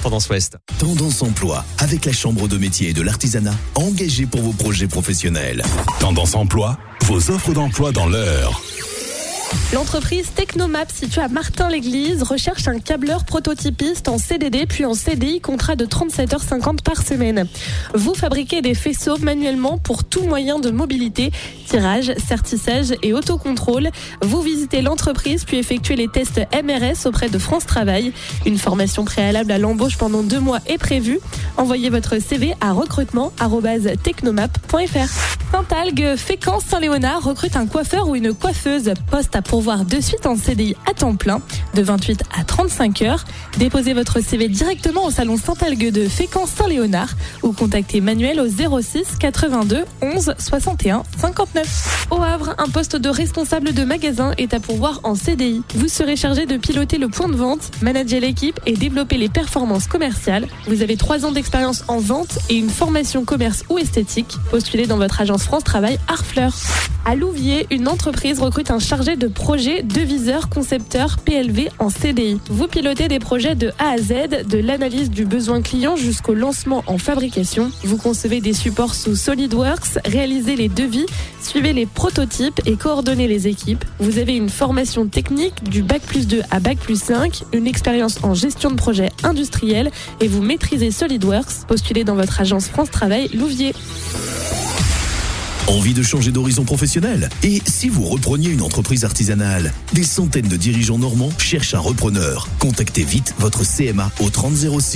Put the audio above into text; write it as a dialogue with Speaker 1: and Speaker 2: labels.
Speaker 1: Tendance Ouest.
Speaker 2: Tendance Emploi, avec la Chambre de métier et de l'artisanat, engagée pour vos projets professionnels. Tendance Emploi, vos offres d'emploi dans l'heure.
Speaker 3: L'entreprise Technomap, située à Martin-l'Église, recherche un câbleur prototypiste en CDD puis en CDI, contrat de 37h50 par semaine. Vous fabriquez des faisceaux manuellement pour tout moyen de mobilité, tirage, sertissage et autocontrôle. Vous visitez l'entreprise puis effectuez les tests MRS auprès de France Travail. Une formation préalable à l'embauche pendant 2 mois est prévue. Envoyez votre CV à recrutement@technomap.fr. Saint-Algue, Fécamp, Saint-Léonard recrute un coiffeur ou une coiffeuse. Poste à pourvoir de suite en CDI à temps plein, de 28 à 35 heures. Déposez votre CV directement au salon Saint-Algue de Fécamp, Saint-Léonard ou contactez Manuel au 06 82 11 61 59. Au Havre, un poste de responsable de magasin est à pourvoir en CDI. Vous serez chargé de piloter le point de vente, manager l'équipe et développer les performances commerciales. Vous avez 3 ans d'expérience en vente et une formation commerce ou esthétique. Postulez dans votre agence France Travail Harfleur. À Louviers, une entreprise recrute un chargé de projet deviseur concepteur PLV en CDI. Vous pilotez des projets de A à Z, de l'analyse du besoin client jusqu'au lancement en fabrication. Vous concevez des supports sous SolidWorks, réalisez les devis, suivez les prototypes et coordonnez les équipes. Vous avez une formation technique du Bac+2 à Bac+5, une expérience en gestion de projet industriel et vous maîtrisez SolidWorks. Postulez dans votre agence France Travail Louviers.
Speaker 2: Envie de changer d'horizon professionnel? Et si vous repreniez une entreprise artisanale? Des centaines de dirigeants normands cherchent un repreneur. Contactez vite votre CMA au 30 06.